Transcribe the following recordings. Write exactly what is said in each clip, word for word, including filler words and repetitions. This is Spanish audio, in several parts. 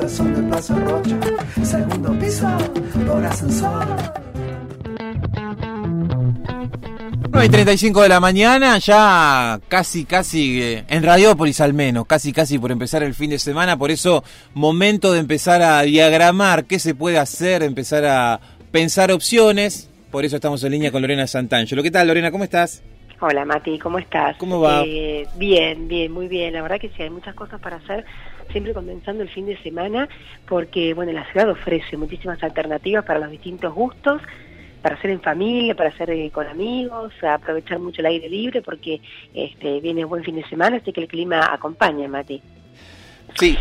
corazón de Plaza Rocha. Segundo piso, por ascensor. nueve y treinta y cinco de la mañana, ya casi, casi, eh, en Radiópolis al menos, casi, casi por empezar el fin de semana, por eso momento de empezar a diagramar qué se puede hacer, empezar a pensar opciones, por eso estamos en línea con Lorena Santangelo. ¿Qué tal, Lorena? ¿Cómo estás? Hola, Mati, ¿cómo estás? ¿Cómo va? Eh, bien, bien, muy bien, la verdad que sí, hay muchas cosas para hacer, siempre comenzando el fin de semana, porque, bueno, la ciudad ofrece muchísimas alternativas para los distintos gustos, para hacer en familia, para hacer eh, con amigos, aprovechar mucho el aire libre porque este viene buen fin de semana, así que el clima acompaña, Mati. Sí.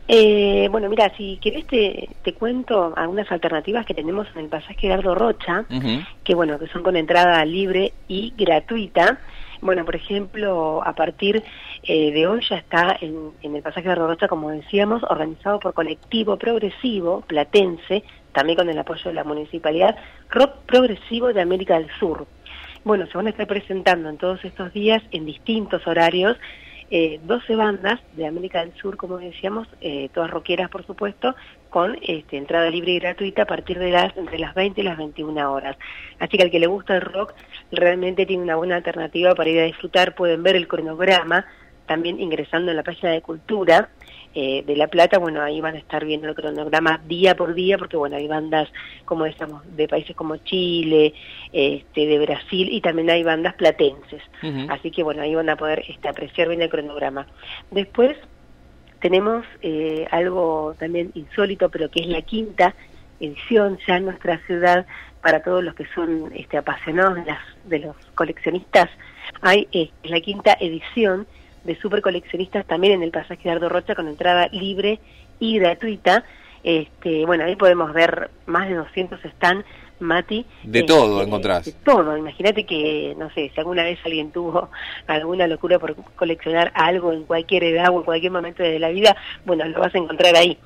Eh, bueno, mira, si querés te, te cuento algunas alternativas que tenemos en el pasaje Edgardo Rocha, uh-huh. que bueno, que son con entrada libre y gratuita. Bueno, por ejemplo, a partir eh, de hoy ya está en, en el pasaje Edgardo Rocha, como decíamos, organizado por Colectivo Progresivo Platense, también con el apoyo de la Municipalidad, Rock Progresivo de América del Sur. Bueno, se van a estar presentando en todos estos días, en distintos horarios, eh, doce bandas de América del Sur, como decíamos, eh, todas rockeras, por supuesto, con este, entrada libre y gratuita a partir de las entre las veinte y las veintiuna horas. Así que al que le gusta el rock, realmente tiene una buena alternativa para ir a disfrutar. Pueden ver el cronograma, también ingresando en la página de Cultura, Eh, de La Plata. Bueno, ahí van a estar viendo el cronograma día por día, porque bueno, hay bandas, como decíamos, de países como Chile, este, de Brasil, y también hay bandas platenses. Uh-huh. Así que bueno, ahí van a poder este, apreciar bien el cronograma. Después tenemos eh, algo también insólito, pero que es la quinta edición ya en nuestra ciudad, para todos los que son este, apasionados de, las, de los coleccionistas. Hay eh, la quinta edición de super coleccionistas también en el pasaje Edgardo Rocha, con entrada libre y gratuita. Este, bueno, ahí podemos ver más de doscientos stands, Mati. De eh, todo eh, encontrás. De todo. Imagínate que, no sé, si alguna vez alguien tuvo alguna locura por coleccionar algo en cualquier edad o en cualquier momento de la vida, bueno, lo vas a encontrar ahí.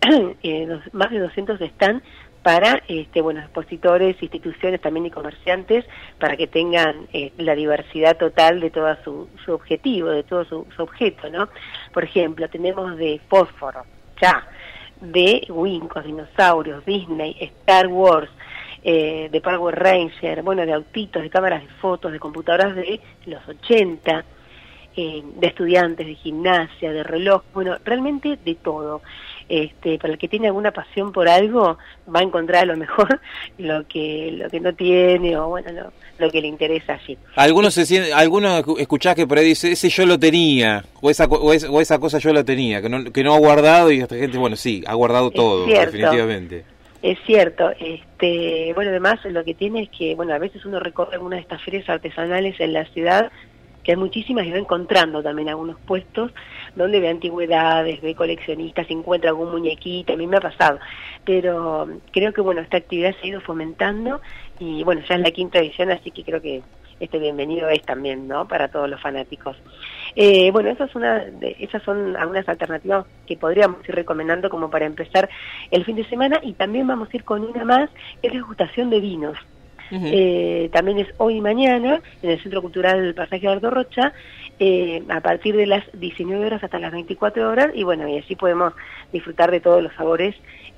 eh, dos, más de doscientos stands para este, bueno, expositores, instituciones también y comerciantes, para que tengan eh, la diversidad total de todo su, su objetivo, de todo su, su objeto, ¿no? Por ejemplo, tenemos de fósforo, ya, de Wincos, dinosaurios, Disney, Star Wars, eh, de Power Ranger, bueno, de autitos, de cámaras de fotos, de computadoras de los ochenta, eh, de estudiantes, de gimnasia, de reloj, bueno, realmente de todo. Este, para el que tiene alguna pasión por algo, va a encontrar a lo mejor lo que lo que no tiene, o bueno, lo, lo que le interesa allí. Algunos se sienten, algunos escuchás que por ahí dice, ese yo lo tenía, o esa o, es, o esa cosa yo la tenía, que no que no ha guardado, y esta gente, bueno, sí, ha guardado todo, definitivamente. Es cierto, este, bueno, además lo que tiene es que, bueno, a veces uno recorre alguna de estas ferias artesanales en la ciudad, que hay muchísimas, y va encontrando también algunos puestos donde ve antigüedades, ve coleccionistas, encuentra algún muñequito, a mí me ha pasado, pero creo que bueno, esta actividad se ha ido fomentando, y bueno, ya es la quinta edición, así que creo que este bienvenido es también, ¿no?, para todos los fanáticos. Eh, bueno, esas, una de, esas son algunas alternativas que podríamos ir recomendando como para empezar el fin de semana, y también vamos a ir con una más, que es la degustación de vinos. Uh-huh. Eh, también es hoy y mañana en el Centro Cultural del Pasaje Edgardo Rocha, eh, a partir de las diecinueve horas hasta las veinticuatro horas, y bueno, y así podemos disfrutar de todos los sabores,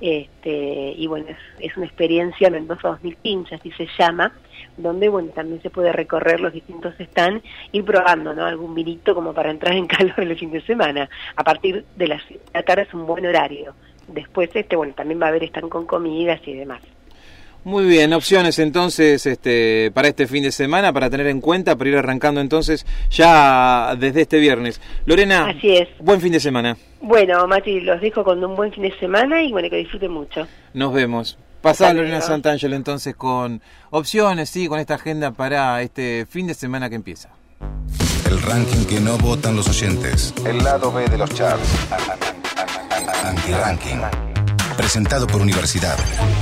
este, y bueno, es, es una experiencia Mendoza dos mil quince, así se llama, donde bueno, también se puede recorrer los distintos stands, ir probando, ¿no?, algún vinito como para entrar en calor el fin de semana. A partir de las siete de la tarde es un buen horario. Después este bueno, también va a haber stand con comidas y demás. Muy bien, opciones entonces este para este fin de semana, para tener en cuenta, para ir arrancando entonces ya desde este viernes. Lorena, así es. Buen fin de semana. Bueno, Mati, los dejo con un buen fin de semana y bueno, que disfruten mucho. Nos vemos. Pasá, Lorena Santangelo, entonces, con opciones, sí, con esta agenda para este fin de semana que empieza. El ranking que no votan los oyentes. El lado B de los charts. Anti-ranking. Presentado por Universidad.